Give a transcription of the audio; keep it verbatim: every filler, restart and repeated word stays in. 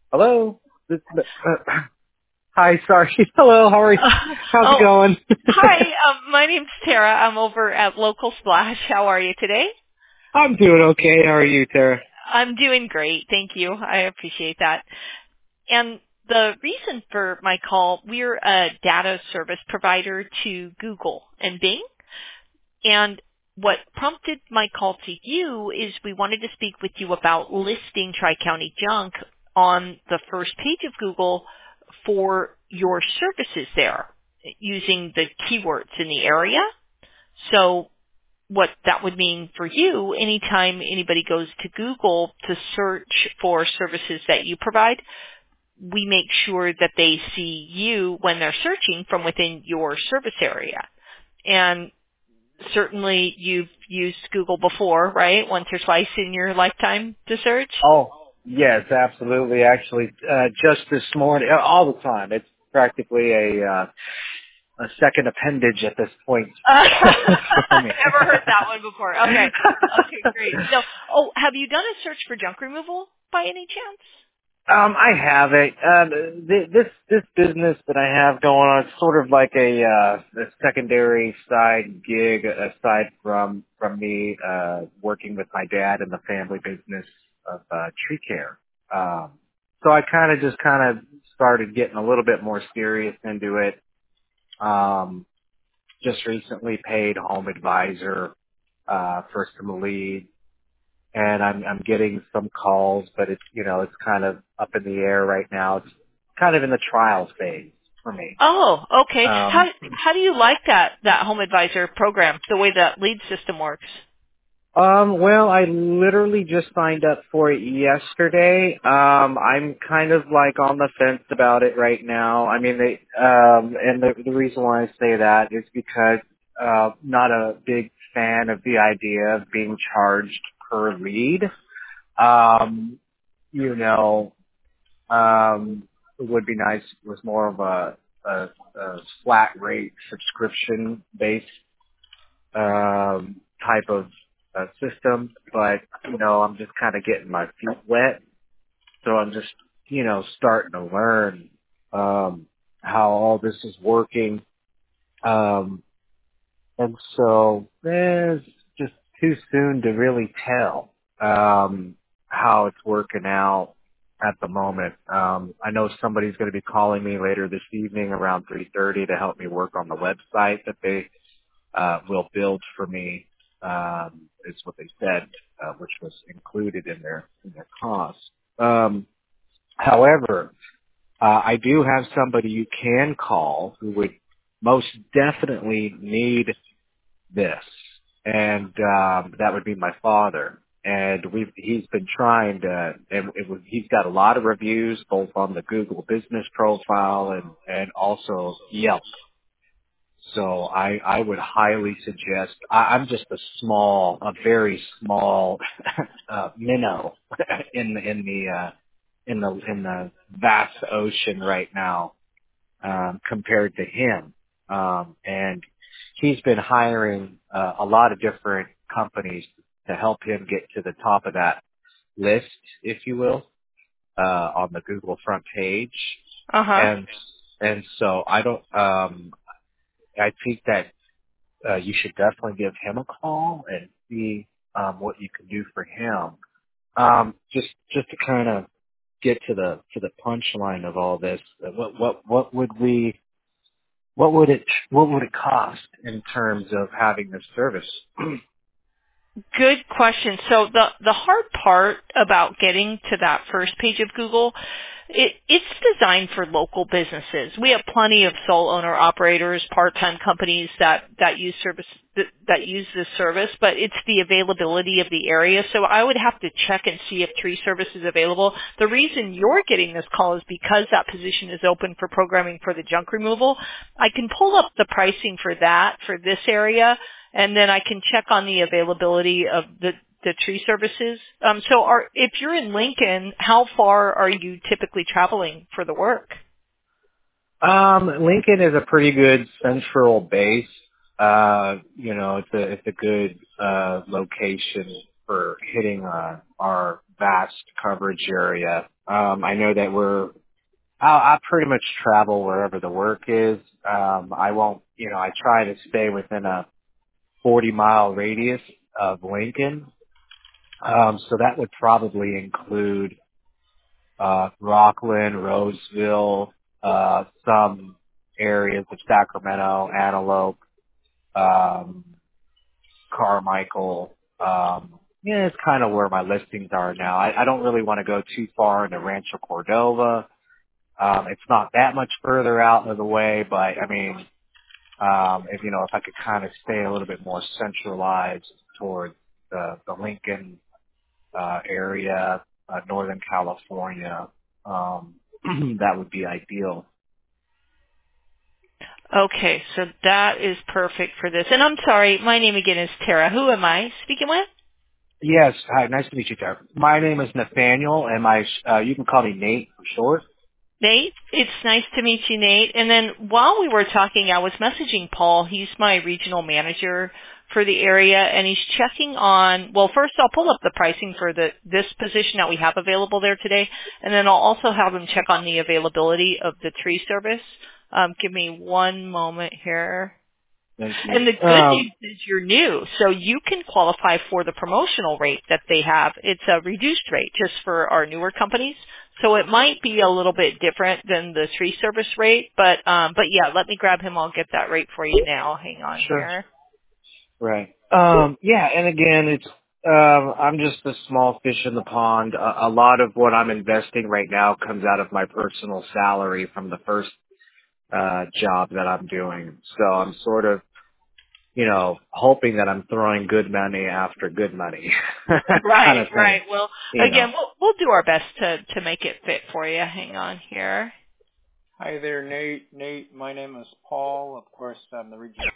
Hello? This, uh, hi, sorry. Hello, how are you? Uh, How's it oh, going? hi. Um, my name's Tara. I'm over at Local Splash. How are you today? I'm doing okay. How are you, Tara? I'm doing great. Thank you. I appreciate that. And the reason for my call, we're a data service provider to Google and Bing. And what prompted my call to you is we wanted to speak with you about listing Tri-County Junk on the first page of Google for your services there using the keywords in the area. So what that would mean for you, anytime anybody goes to Google to search for services that you provide, we make sure that they see you when they're searching from within your service area. And certainly you've used Google before, right? Once or twice in your lifetime to search? Oh, yes, absolutely. Actually, uh, just this morning, uh, all the time. It's practically a, uh, a second appendage at this point Uh, for me. never heard that one before. Okay. Okay, great. So, oh, have you done a search for junk removal by any chance? Um, I have it. Um, th- this this business that I have going on, it's sort of like a, uh, a secondary side gig aside from from me uh, working with my dad in the family business of uh, tree care. Um, so I kind of just kind of started getting a little bit more serious into it. Um, just recently paid Home Advisor uh, for some leads and I'm I'm getting some calls, but it's you know it's kind of up in the air right now. It's kind of in the trial phase for me. Oh, okay. How Um, how do you like that that home advisor program, the way that lead system works? um, well, I literally just signed up for it yesterday. Um, I'm kind of like on the fence about it right now. I mean, they um, and the, the reason why I say that is because uh, not a big fan of the idea of being charged per lead. Um, you know, Um, it would be nice if it was more of a, a, a flat rate subscription based um, type of uh, system, but you know I'm just kind of getting my feet wet, so I'm just you know starting to learn um, how all this is working. Um, and so eh, it's just too soon to really tell um, how it's working out at the moment. Um, I know somebody's going to be calling me later this evening around three thirty to help me work on the website that they uh, will build for me. Um, is what they said, uh, which was included in their in their cost. Um, however, uh, I do have somebody you can call who would most definitely need this, and um, that would be my father. And we've he's been trying to, and it was, he's got a lot of reviews both on the Google Business Profile and and also Yelp. So I I would highly suggest. I, I'm just a small, a very small uh, minnow in the in the uh, in the in the vast ocean right now um, compared to him. Um, and he's been hiring uh, a lot of different companies to help him get to the top of that list, if you will, uh, on the Google front page. Uh-huh. And and so I don't. Um, I think that uh, you should definitely give him a call and see um, what you can do for him. Um, just just to kind of get to the to the punchline of all this. uh, What what what would we What would it What would it cost in terms of having this service? Good question. So the the hard part about getting to that first page of Google, it, it's designed for local businesses. We have plenty of sole owner operators, part-time companies that that use service that, that use this service, but it's the availability of the area. So I would have to check and see if tree service is available. The reason you're getting this call is because that position is open for programming for the junk removal. I can pull up the pricing for that for this area, and then I can check on the availability of the, the tree services. Um, so are, if you're in Lincoln, how far are you typically traveling for the work? um, Lincoln is a pretty good central base. Uh, you know, it's a it's a good uh, location for hitting uh, our vast coverage area. Um, I know that we're, I, I pretty much travel wherever the work is. Um, I won't, you know, I try to stay within a forty mile radius of Lincoln. Um, so that would probably include, uh, Rockland, Roseville, uh, some areas of Sacramento, Antelope, um, Carmichael. Um, yeah, it's kind of where my listings are now. I, I don't really want to go too far into Rancho Cordova. Um, it's not that much further out of the way, but I mean, um, if you know, if I could kind of stay a little bit more centralized towards the, the Lincoln uh, area, uh, Northern California, um, that would be ideal. Okay, so that is perfect for this. And I'm sorry, my name again is Tara. Who am I speaking with? Yes, hi, nice to meet you, Tara. My name is Nathaniel, and my uh, you can call me Nate for short. Nate, it's nice to meet you, Nate. And then while we were talking, I was messaging Paul. He's my regional manager for the area, and he's checking on, well, first I'll pull up the pricing for the this position that we have available there today, and then I'll also have him check on the availability of the tree service. Um, give me one moment here. Thank And you. the good Um, news is you're new, so you can qualify for the promotional rate that they have. It's a reduced rate just for our newer companies. So it might be a little bit different than the tree service rate, but um, but yeah, let me grab him. I'll get that rate for you now. Hang on sure. here. Right. Um, yeah, and again, it's um, I'm just a small fish in the pond. A, a lot of what I'm investing right now comes out of my personal salary from the first uh, job that I'm doing. So I'm sort of, you know, hoping that I'm throwing good money after good money, kind Right, of thing. right. Well, You know. again, we'll we'll do our best to to make it fit for you. Hang on here. Hi there, Nate. Nate, my name is Paul. Of course, I'm the regional